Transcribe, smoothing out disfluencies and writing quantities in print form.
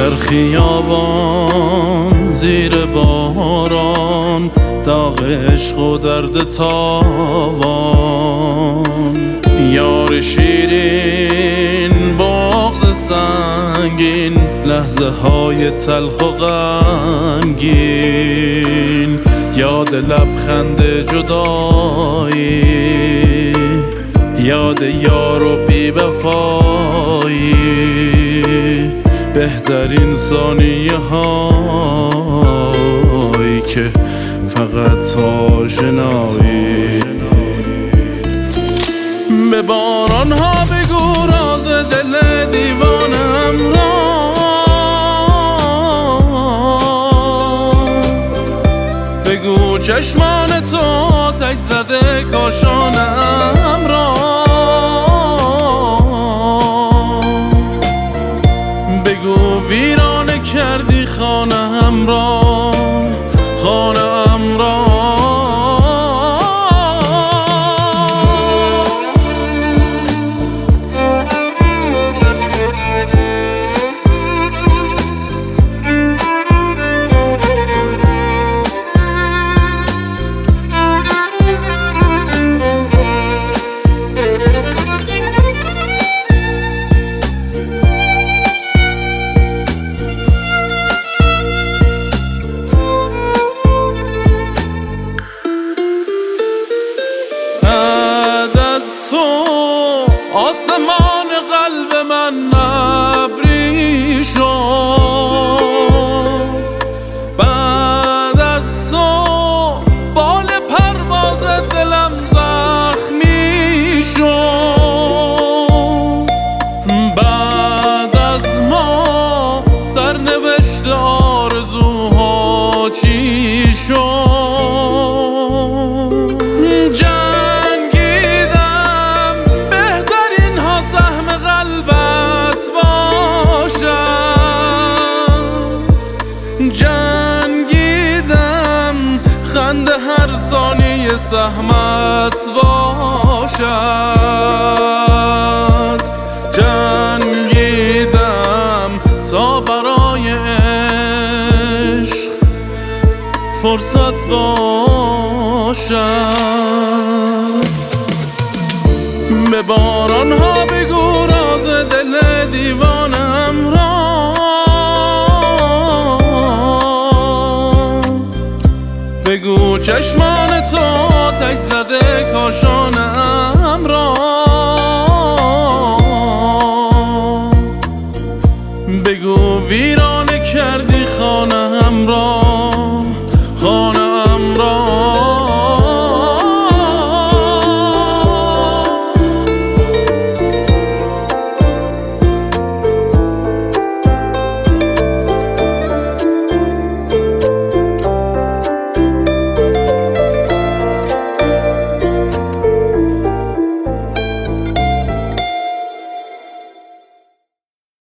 در خیابان زیر باران، داغ عشق و درد تاوان. یار شیرین بغض سنگین، لحظه های تلخ و غمگین. یاد لبخند جدایی، یاد یار و بی وفایی. بهترین ثانیه هایی که فقط آشنایی. به باران ها بگو راز دل دیوانم را، بگو چشمان تو آتش زده کاشانم را. بگو ویرانه کردی خانه‌ام را، خانه‌ام را. آسمان قلب من ابری شد، بعد از تو بال پرواز دلم زخمی شد. بعد از ما سرنوشت آرزوها چی شد؟ جنگیدم خنده هر ثانیه سهمت باشد. جنگیدم تا برای عشق فرصت باشد. به باران ها بگو راز دل دیوانم را، بگو چشمان تو آتش زده کاشانم را. بگو ویرانه کردی خانه‌ام را،